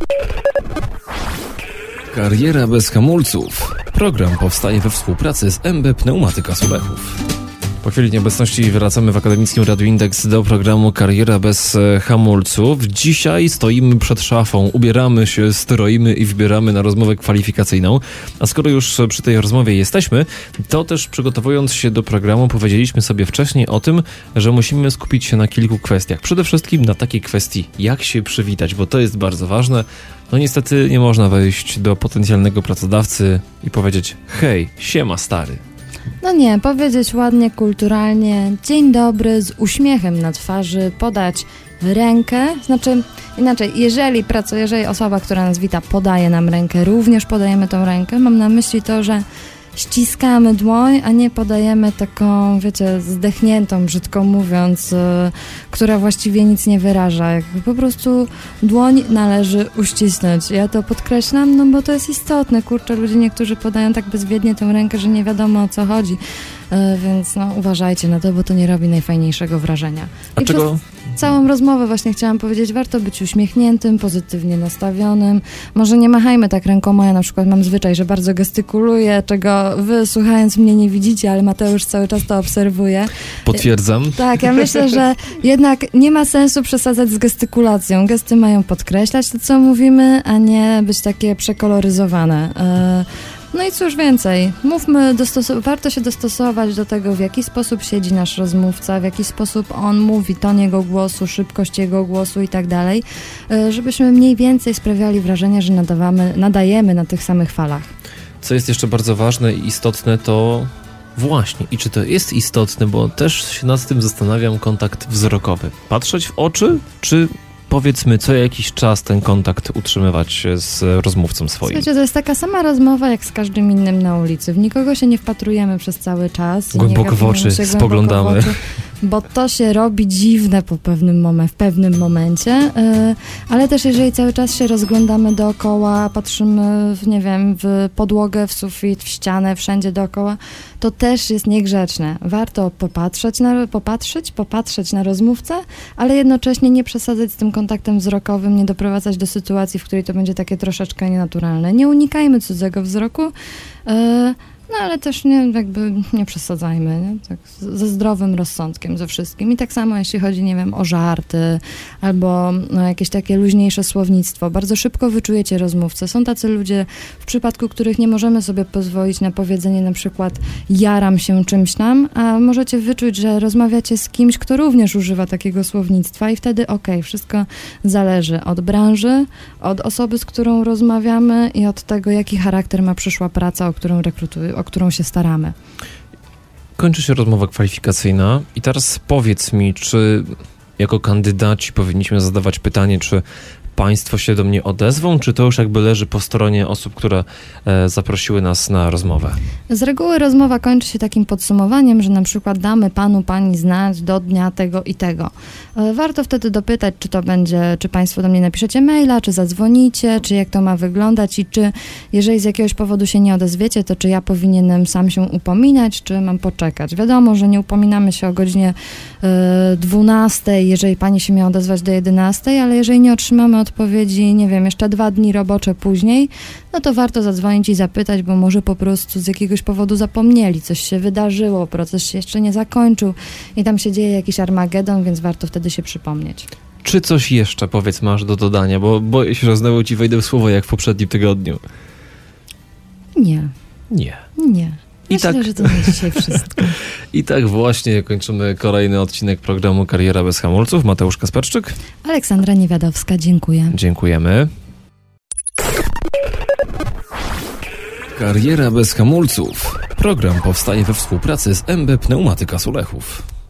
Kariera bez hamulców. Program powstaje we współpracy z MB Pneumatyka Sulechów. Po chwili nieobecności wracamy w Akademickim Radiu Indeks do programu Kariera bez hamulców. Dzisiaj stoimy przed szafą, ubieramy się, stroimy i wybieramy na rozmowę kwalifikacyjną. A skoro już przy tej rozmowie jesteśmy, to też przygotowując się do programu powiedzieliśmy sobie wcześniej o tym, że musimy skupić się na kilku kwestiach. Przede wszystkim na takiej kwestii, jak się przywitać, bo to jest bardzo ważne. No niestety nie można wejść do potencjalnego pracodawcy i powiedzieć: hej, siema stary. No nie, powiedzieć ładnie, kulturalnie, dzień dobry, z uśmiechem na twarzy, podać rękę, znaczy inaczej, jeżeli osoba, która nas wita, podaje nam rękę, również podajemy tą rękę, mam na myśli to, że ściskamy dłoń, a nie podajemy taką, wiecie, zdechniętą, brzydko mówiąc, która właściwie nic nie wyraża. Po prostu dłoń należy uścisnąć. Ja to podkreślam, no bo to jest istotne. Kurczę, ludzie niektórzy podają tak bezwiednie tę rękę, że nie wiadomo o co chodzi. Więc no, uważajcie na to, bo to nie robi najfajniejszego wrażenia. A czego? Całą rozmowę właśnie chciałam powiedzieć, warto być uśmiechniętym, pozytywnie nastawionym. Może nie machajmy tak rękoma, ja na przykład mam zwyczaj, że bardzo gestykuluję, czego wy słuchając mnie nie widzicie, ale Mateusz cały czas to obserwuje. Potwierdzam. Tak, ja myślę, że jednak nie ma sensu przesadzać z gestykulacją. Gesty mają podkreślać to, co mówimy, a nie być takie przekoloryzowane. No i cóż więcej, warto się dostosować do tego, w jaki sposób siedzi nasz rozmówca, w jaki sposób on mówi, ton jego głosu, szybkość jego głosu i tak dalej, żebyśmy mniej więcej sprawiali wrażenie, że nadajemy na tych samych falach. Co jest jeszcze bardzo ważne i istotne, to właśnie, i czy to jest istotne, bo też się nad tym zastanawiam, kontakt wzrokowy. Patrzeć w oczy, czy powiedzmy co jakiś czas ten kontakt utrzymywać z rozmówcą swoim? Słuchajcie, to jest taka sama rozmowa jak z każdym innym na ulicy. W nikogo się nie wpatrujemy przez cały czas. Głęboko w oczy spoglądamy. Bo to się robi dziwne w pewnym momencie, ale też jeżeli cały czas się rozglądamy dookoła, patrzymy w podłogę, w sufit, w ścianę, wszędzie dookoła, to też jest niegrzeczne. Warto popatrzeć na rozmówcę, ale jednocześnie nie przesadzać z tym kontaktem wzrokowym, nie doprowadzać do sytuacji, w której to będzie takie troszeczkę nienaturalne. Nie unikajmy cudzego wzroku, no ale też nie przesadzajmy, nie? Tak, ze zdrowym rozsądkiem, ze wszystkim. I tak samo jeśli chodzi, o żarty albo jakieś takie luźniejsze słownictwo. Bardzo szybko wyczujecie rozmówcę. Są tacy ludzie, w przypadku których nie możemy sobie pozwolić na powiedzenie na przykład jaram się czymś tam, a możecie wyczuć, że rozmawiacie z kimś, kto również używa takiego słownictwa i wtedy wszystko zależy od branży, od osoby, z którą rozmawiamy i od tego, jaki charakter ma przyszła praca, o którą się staramy. Kończy się rozmowa kwalifikacyjna i teraz powiedz mi, czy jako kandydaci powinniśmy zadawać pytanie, czy państwo się do mnie odezwą, czy to już leży po stronie osób, które zaprosiły nas na rozmowę? Z reguły rozmowa kończy się takim podsumowaniem, że na przykład damy panu, pani znać do dnia tego i tego. Warto wtedy dopytać, czy państwo do mnie napiszecie maila, czy zadzwonicie, czy jak to ma wyglądać i czy jeżeli z jakiegoś powodu się nie odezwiecie, to czy ja powinienem sam się upominać, czy mam poczekać. Wiadomo, że nie upominamy się o godzinie 12, jeżeli pani się miała odezwać do 11, ale jeżeli nie otrzymamy odpowiedzi, jeszcze 2 dni robocze później, no to warto zadzwonić i zapytać, bo może po prostu z jakiegoś powodu zapomnieli, coś się wydarzyło, proces się jeszcze nie zakończył i tam się dzieje jakiś Armagedon, więc warto wtedy się przypomnieć. Czy coś jeszcze, powiedz, masz do dodania, bo boję się, że znowu ci wejdę w słowo jak w poprzednim tygodniu. Nie. Myślę, że to na dzisiaj wszystko. I tak właśnie kończymy kolejny odcinek programu Kariera bez hamulców. Mateusz Kasperczyk. Aleksandra Niewiadowska, dziękuję. Dziękujemy. Kariera bez hamulców. Program powstaje we współpracy z MB Pneumatyka Sulechów.